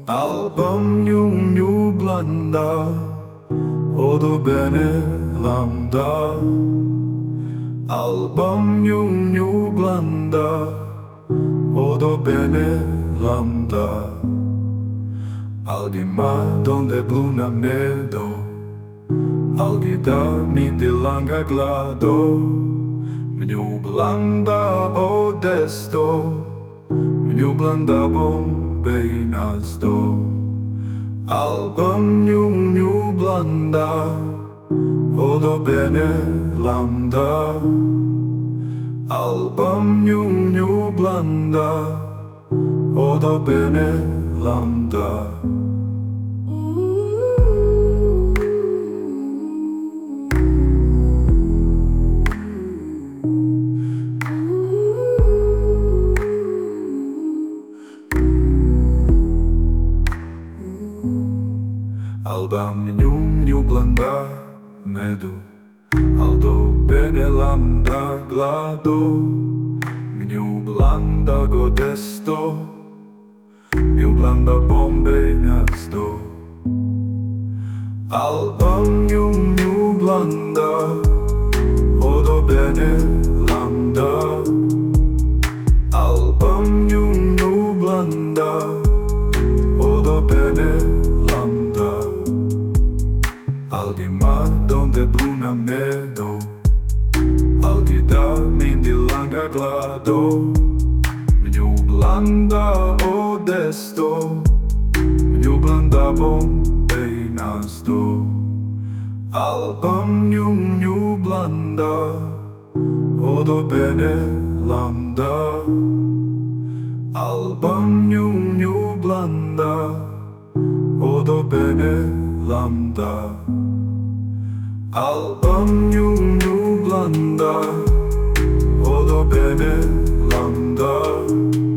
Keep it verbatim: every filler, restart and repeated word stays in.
Album yung new blanda, o do bene lambda. Album yung new blanda, o do bene lambda. Al di mar donde bluna medo, al di da mi di langa glado. New blanda o desto, new blanda bombay nazdo. Album yung new blanda, o do bene lambda. Album yung new blanda, o do bene lambda. Album yung new blanda medu, al do bene lambda glado. New blanda godesto, new blanda bombay nazdo. Album yung new blanda, o do bene lambda. Album yung new blanda, o do bene lambda. Al di mar donde bluna medo, al di da mi di langa glado. New blanda o desto, new blanda bombay nazdo. Album yung new blanda, o do bene lambda. Album yung new blanda, o do bene lambda. Album yung new blanda, o do bene lambda.